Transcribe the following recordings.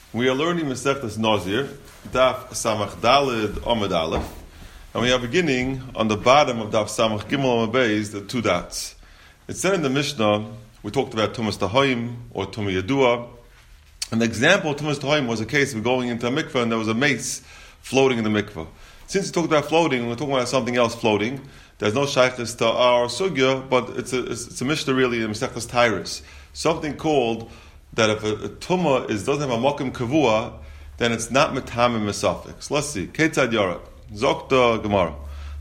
We are learning Masechtas Nazir, Daf Samach Dalid Amud Aleph, and we are beginning on the bottom of Daf Samach Gimel Amud Beis, the two dots. It said in the Mishnah, we talked about Tumas Tahoim or Tumah Yadua, and the example of Tumas Tahoim was a case of going into a mikveh and there was a mace floating in the mikveh. Since we talked about floating, we're talking about something else floating. There's no shaykhis to our sugya, but it's a Mishnah really in Masechtas Tyrus. Something called that if a tumah doesn't have a mokum kavua, then it's not metamim mesafik. So let's see. Ketzad Yarab. Zokta Gemara.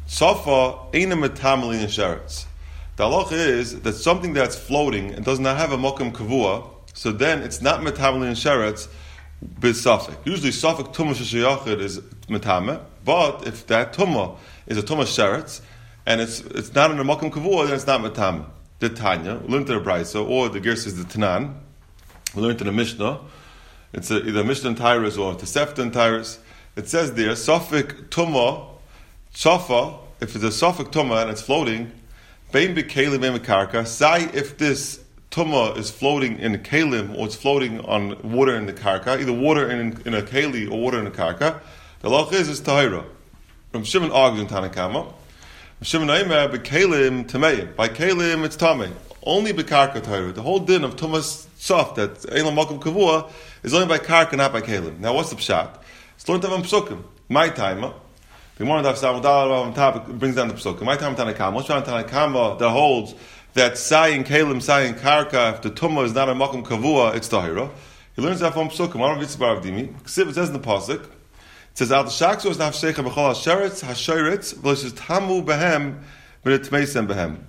Safa ain't a metamim in sheretz. The halacha is that something that's floating and does not have a mokum kavua, so then it's not metamim in sheretz bisafik. Usually safik tumah sheshayachid is metamim, but if that tumah is a tumah sheretz and it's not in a mokum kavua, then it's not metamim. The Tanya, we learned to the Brisa, or the Gersa is the Tanan. We learned in the Mishnah. It's either Mishnah and Tyrus or Tosefta and Tyrus. It says there, Safik Tumah, Safa, if it's a Safik Tumah and it's floating, Bein B'Kelim Bein B'Karka, say if this Tumah is floating in a Kelim or it's floating on water in the Karka, either water in a Keli or water in the Karka, the law is Tahira. From Shimon argues in Tanakama, Shimon Aimer B'Kelim Tameim. By Kelim it's Tamei. Only B'Karka Tahira. The whole din of Tumas Sof, that Eilam Makom Kavua, is only by Karka, not by Kelim. Now what's the Pshat? It's learned of Psukim. My time, the Gemara Daf Samudal topic brings down the Psukim. My time Tanakama. What's around Tanakama that holds that Sai and Kelim, Sai and Karka, if the Tumah is not a Makom Kavua, it's Tahira. He learns that from Psukim. I don't know if it's Baravdimi. It says in the Pasuk, it says, Al Shakso is Nafshecha B'chol HaSheretz, HaSheretz, V'lishis Tamu Behem, V'nit Meisem Behem.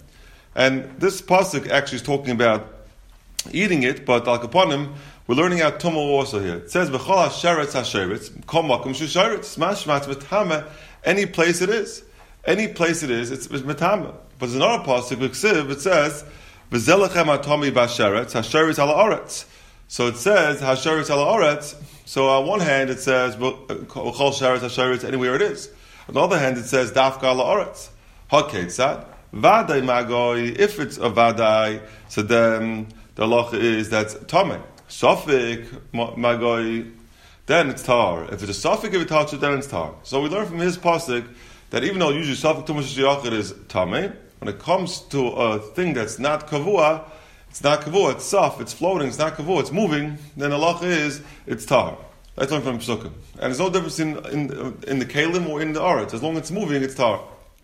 And this pasuk actually is talking about eating it, but al kaponim, we're learning out tumah also here. It says b'chol hasheretz hasheretz kol makom shesheretz mashmat metame. Any place it is, it's metame. But there's another pasuk it says v'zelechem atami b'asheretz hasheretz ala oretz. So it says hasheretz ala oretz. So on one hand it says b'chol sheretz hasheretz anywhere it is. On the other hand it says dafka ala oretz. Haketzad. Vadai magoi, if it's a vadai, so then the halacha is that's tamei. Safik magoi, then it's tar. If it's a safik, if it touches it, then it's tar. So we learn from his pasuk that even though usually safik tumas sheyachid is tamei, when it comes to a thing that's not kavua, it's saf, it's floating, it's not kavua, it's moving, then the halacha is it's tar. That's learned from Psukim. And there's no difference in the kalim or in the aretz. As long as it's moving, it's tar.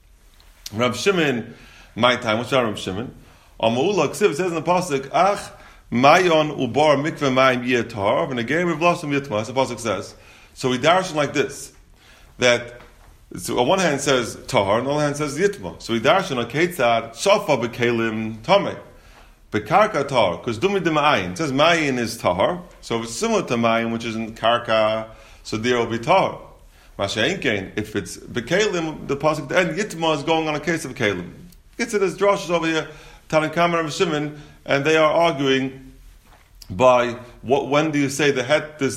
Rav Shimon, my time, what's Rav Shimon? Ama'ula, it says in the pasuk, Ach, Mayon ubar mikveh mayim yetar, and again we've lost some yitma, as the pasuk says. So we darshan like this, that, so on one hand it says tahar, on the other hand it says yitma. So we darshan a ketzad, shafa b'kelim tameh, b'karka tahar, because dumi de ma'ayin, it says ma'ayin is tahar, so if it's similar to ma'ayin, which is in karka, so there will be tahar. If it's Bekalim, the pasuk the end Yitma is going on a case of Bekalim. It's there's drashas over here, Tanakama and Shimon, and they are arguing by when do you say the head this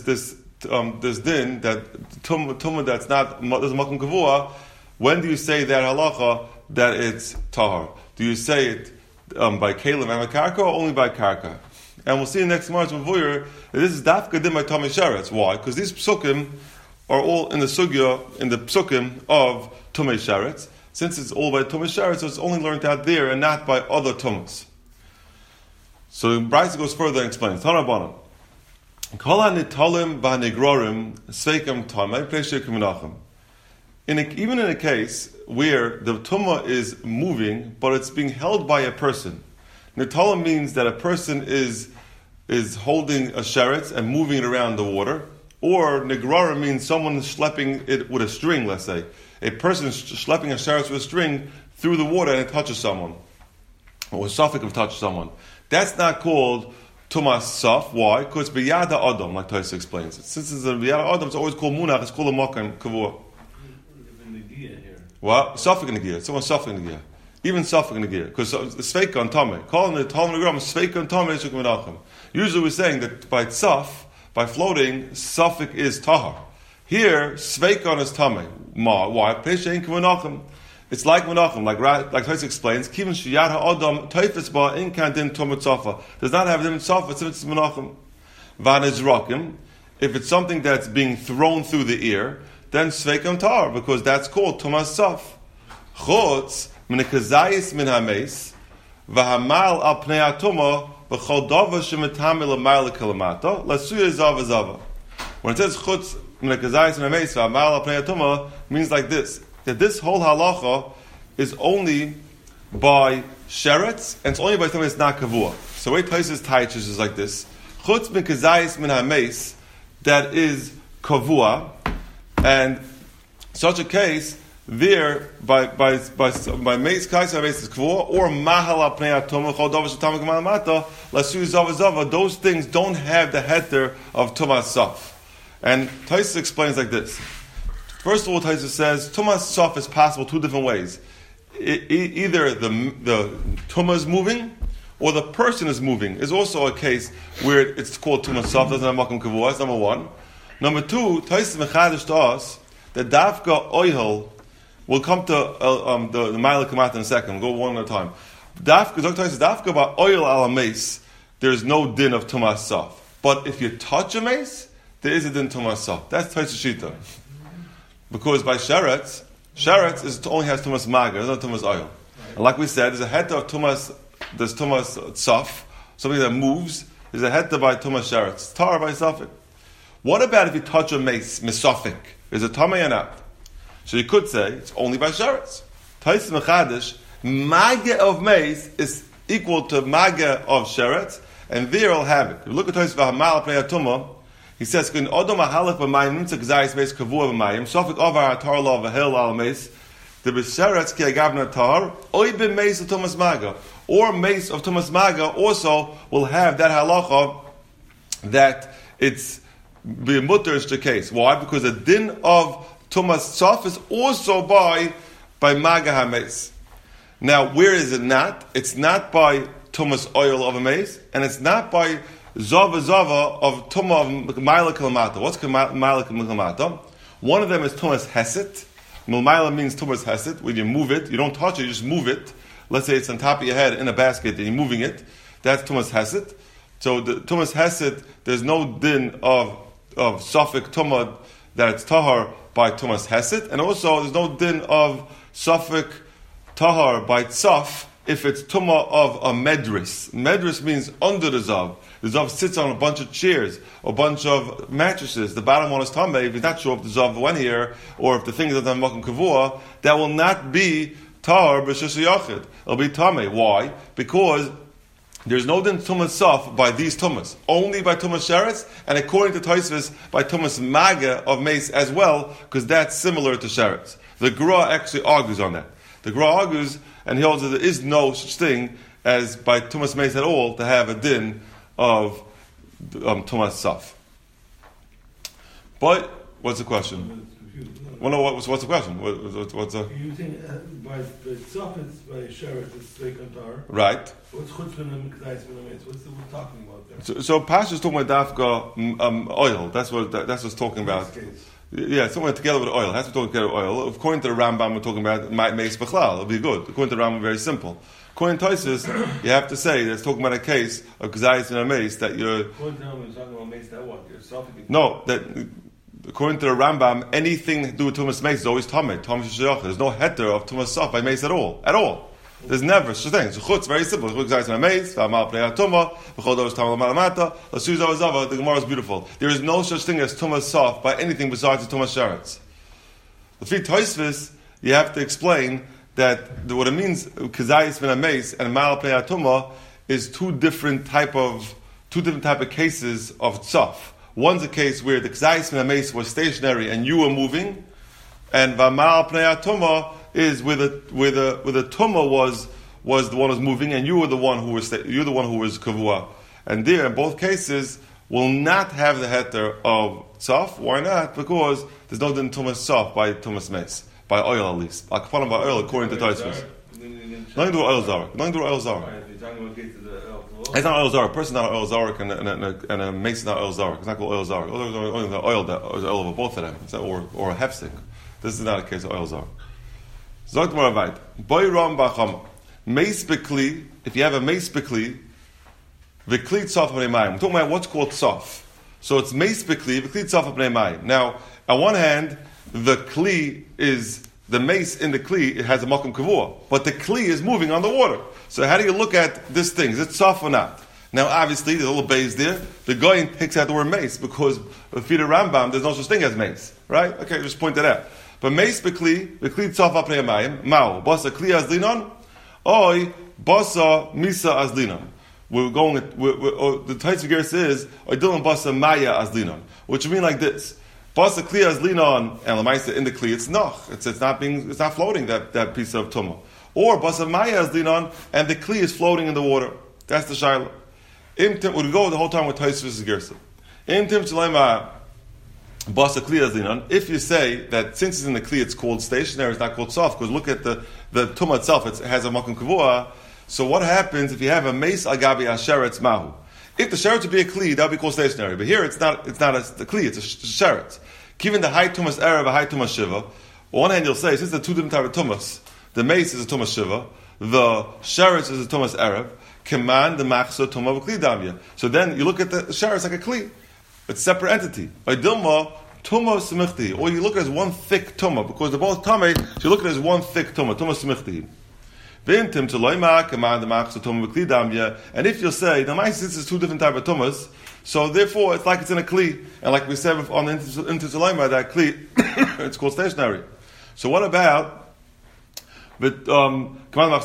din that tumah that's not there's makom kavua? When do you say that halacha that it's tahar? Do you say it by Kalim and Karka or only by Karka? And we'll see in next March Mavuyr that this is dafka din by Tomei Sheretz. Why? Because these psukim are all in the sugya, in the psukim of Tumei Sheretz. Since it's all by Tumei Sheretz, so it's only learned out there and not by other Tumas. So Brisa goes further and explains. Tanabana. Kol ha-nitalim v'ha-negrorim sveikam tamei p'nei she'kim. Even in a case where the tumah is moving, but it's being held by a person. Nitalim means that a person is holding a sheretz and moving it around the water. Or negrara means someone schlepping it with a string, let's say. A person is schlepping a sheretz with a string through the water and it touches someone. Or a suffix of touch someone. That's not called tumas saf. Why? Because it's biyada adam, like Taisa explains it. Since it's a biyada adam, it's always called munach, it's called a makan kavua. What? Suffix negia. Someone suffix negia. Even suffix negia. Because it's sveika on tameh. Calling the talmud negram sveika on tameh is menachem. Usually we're saying that by tzaf, by floating, suffix is tahar. Here, sveikon is tamei. Ma. Why? It's like menachem, like Tosfos explains. Kivin sheyad ha'adam toifes ba in kantin tomat safa. Does not have a different safa since it's menachem. Van is rakim. if it's something that's being thrown through the ear, then sveikam tar, because that's called tumas saf. Chutz min kazayis min hameis v'hamal al pnei atuma v'chol davar shemitami l'mayla kalamata lasuya zava zava. When it says chutz min kazayis min hameis v'hamal al pnei atuma, means like this, that this whole halacha is only by sheretz, and it's only by something that's not kavua. So the way Taisus Taichus is like this: chutz min kazayis min hameis, that is kavua, and such a case there by meis kaisa meis is kavua, or mahala pnei atuma chol davar shetamik malamata lasu zava zava. Those things don't have the heter of tumas saf. And Taisus explains like this. First of all, Taisus says tumas saf is possible two different ways. Either the tumah is moving, or the person is moving. Is also a case where it's called tumas saf, doesn't have makom kavua. That's number one. Number two, Taisus mechadish to us that dafka oihel. We'll come to the Ma'ila Kamat in a second. We'll go one at a time. Dafka by oil al mace, there's no din of tumas saf. But if you touch a mace, there is a din tumas saf. That's Taisus Shita. Because by sheretz only has tumas maga, there's no tumas oil. Right. And like we said, there's a heter of tumas, there's tumas saf, something that moves. There's a heter by tumas sheretz, tar by safik. What about if you touch a mace, misafik? Is it tamei or not? So you could say it's only by sheretz. Taisus mechadish, maga of mace is equal to maga of sheretz, and there I'll have it. If you look at Taisus v'hamal pnei atuma, he says, "Kin odom ahalach b'mayim nimtzak zayis meis kavua b'mayim sofik over atar lo v'hil al mace the b'sheretz ki agavna tar oy b'meis of tumas maga, or mace of tumas maga also will have that halacha that it's b'mutter is the case. Why? Because the din of tumas saf is also by maga hameis. Now, where is it not? It's not by tumas oil of a mace, and it's not by zava of tumah of ma'ila kalamata. What's ma'ila kalamata? One of them is tumas heset. Ma'ila means tumas heset. When you move it, you don't touch it, you just move it. Let's say it's on top of your head in a basket, and you're moving it. That's tumas heset. So the tumas heset, there's no din of safek tumah that it's tahar by tumas heset, and also there's no din of safek tahar by tzaf if it's tumah of a medris. Medris means under the zav. The zav sits on a bunch of chairs, a bunch of mattresses. The bottom one is tameh. If he's not sure if the zav went here, or if the thing is on makom kavua, that will not be tahar b'shus yachid. It'll be tameh. Why? Because there's no din tumas saf by these tumas, only by tumas sheretz, and according to Tosfos, by tumas maga of mace as well, because that's similar to sheretz. The Gra actually argues on that. The Gra argues, and he holds that there is no such thing as by tumas mace at all to have a din of tumas saf. But what's the question? Well, no, what's the question? What's the? You think by the saf it's by sheretz it's sveikantar. Right. What's chutzpah and kazayis min hameis? What's we're talking about there? So Pasha's talking about dafka oil. That's what it's talking about. Yeah, it's talking about together with oil. It has to be talking together with oil. According to the Rambam, we're talking about mace b'chlal. It'll be good. According to the Rambam, very simple. According to Tosfos, you have to say that it's talking about a case of kazayis min hameis that you're. According to the Rambam, you're talking about mace that what? You're safek. No, that. According to the Rambam, anything to do with tumas mace is always tameh. There's no heter of tumas saf by mace at all. At all. There's never such a thing. So chutz, very simple. The Gemara is beautiful. There is no such thing as tumas saf by anything besides the tumas sheretz. The Fi Tosfos, you have to explain that what it means, kazayis min hameis and ma'al pnei atuma, is two different type of cases of tzaf. One's a case where the kazayis min hameis was stationary and you were moving, and v'ma'al pnei atuma is where the tumah was the one who was moving, and you were the one who was kavua. And there, in both cases, will not have the heter of tzaf. Why not? Because there's no din tumas tzaf by tumas mace, by oil at least. By oil, according to Tosfos. Nothing to do with oil zarek. Nothing to do with oil zarek. It's not oil zarek. A person's not oil zarek, and a mace is not oil zarek. It's not called oil zarek. Oil of both of them, or a hefsek. This is not a case of oil zarek. Zogt more weit. Boy ram bacham. Mace bekli. If you have a mace bekli, the kli tzaf b'neimayim. We're talking about what's called tzaf. So it's meis b'kli, v'kli tzaf b'nei mayim. Now, on one hand, the kli is, the mace in the kli, it has a makom kavua, but the kli is moving on the water. So how do you look at this thing? Is it tzaf or not? Now, obviously, there's a little base there. The Goyin takes out the word mace because if you Rambam, there's no such thing as mace, right? Okay, just point that out. But mace b'kli tzaf apnei mayim, mao, basa kli azlinon, oi, basa misa azlinon. We're going, the Taitz V'ger says, oidilim basa maya azlinon, which would mean like this. Basa kli azlinon, and lemaisa in the kli, it's noch. It's not floating, that piece of tumah. Or basa maya azlinon, and the kli is floating in the water. That's the shayla. We go the whole time with Taisvis Gersa. If you say that since it's in the kli, it's called stationary, it's not called soft, because look at the tumah itself, it has a makom kavua. So what happens if you have a mace agabi asheretz mahu? If the sheretz would be a kli, that would be called stationary. But here it's not the kli, it's a sheretz. Given the high tumas erev, a high tumas shiva, on one hand you'll say, since the two different types of tumas, the mace is a tumas shiva, the sheretz is a tumas erev, command the machsa tumah v'kli damya. So then you look at the sheretz like a kli. It's a separate entity. By dilma, tumah semichti. Or you look at it as one thick tumah, because they're both tameh, so you look at it as one thick tumah semichti. V'intim taloima, command the machsa tumah v'kli damya. And if you'll say, the ma'is, this is two different types of tumas, so therefore it's like it's in a kli. And like we said on the intim taloima, that kli, it's called stationary. So what about but what about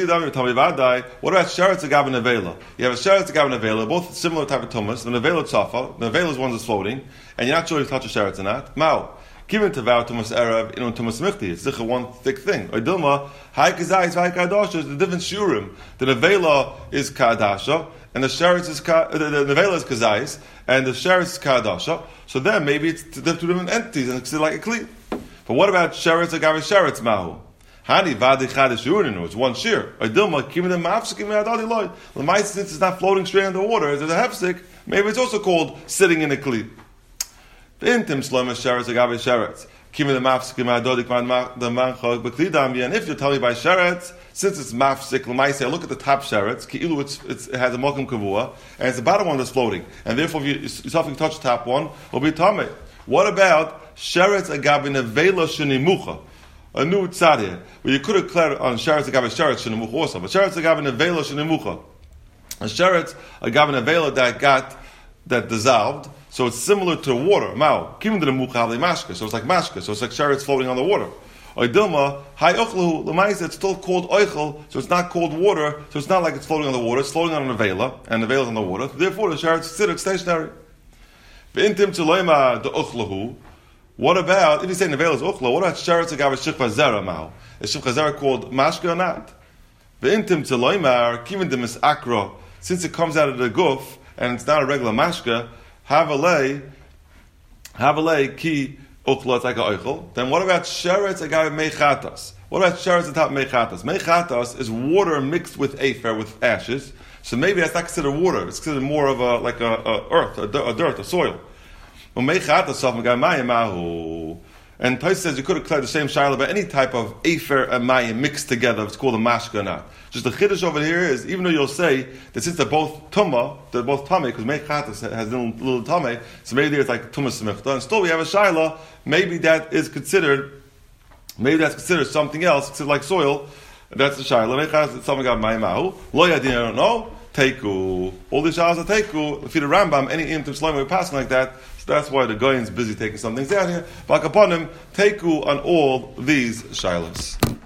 sheretz agav and nevela? You have a sheretz agav and nevela, both similar type of tumas. The nevela tzafa, the nevela is one that's floating, and you're not sure if you touch a sheretz or not. Mao, given to vow tumas erev, tumas michti. It's just one thick thing. Oidilma, high kazayis, high kadasha is the different shurim. The nevela is kadasha, and the sheretz is the nevela is kazayis, and the sheretz is kadasha. So then maybe it's two different entities, and it's like a kli. But what about sheretz agav sheretz mahu? Hani vadi chadish urininu. It's one shear. Idilma kimin the mafsikim me'adali loy. L'mais, since it's not floating straight in the water, there's a hefsik. Maybe it's also called sitting in a kli. The intim shloim sheretz agav sheretz. Kimin the mafsikim me'adali kman the manchog b'kli damya. And if you're telling me by sheretz, since it's mafsik l'mais, I look at the top sheretz. Ki'ilu it has a mokum kavua, and it's the bottom one that's floating. And therefore, if you touch the top one, it'll be tameh. What about sheretz agav nevela shenimucha? A new tzad here, where you could have declared on sheretz agav sheretz shenemucha also, but sheretz agav nevela shenemucha, a sheretz agav nevela that dissolved, so it's similar to water. Mao kimin de nemucha havli mashka, so it's like mashka, so it's like sheretz floating on the water. Oidilma hay ochlahu l'maisa, it's still called oichel, so it's not called water, so it's not like it's floating on the water, it's floating on a nevela, and the nevela is on the water. Therefore, the sheretz is considered stationary. V'intim tzoleima de ochlahu. What about, if you say Nevel is Uchla, what about Sheretz Agav Shifcha Zera Mao? Is Shifcha Zera called Mashka or not? V'intim Tzeloimar, Kimin de Misakra, since it comes out of the guf, and it's not a regular Mashka, Havalei Ki Uchla, it's like a Eichel. Then what about Sheretz Agav Mechatas? What about Sheretz atop Mechatas? Mechatas is water mixed with afer, with ashes. So maybe that's not considered water, it's considered more of a earth, a dirt, a soil. And Tais says you could have cleared the same shayla about any type of afer and mayim mixed together. It's called a mashka or not. Just the chiddush over here is, even though you'll say that since they're both tumah, they're both tameh, because mechatas has little tameh, so maybe it's like tumah semichta, and still we have a shayla, maybe that's considered something else, considered like soil. That's the shayla. Mechatas is something about mayim ahu. Lo yadin, I don't know. Teiku. All these shaylas are teiku. If you the Rambam, any imtim shloim we're passing like that. So that's why the Goyin's busy taking some things out here. But upon him, teiku on all these shaylas.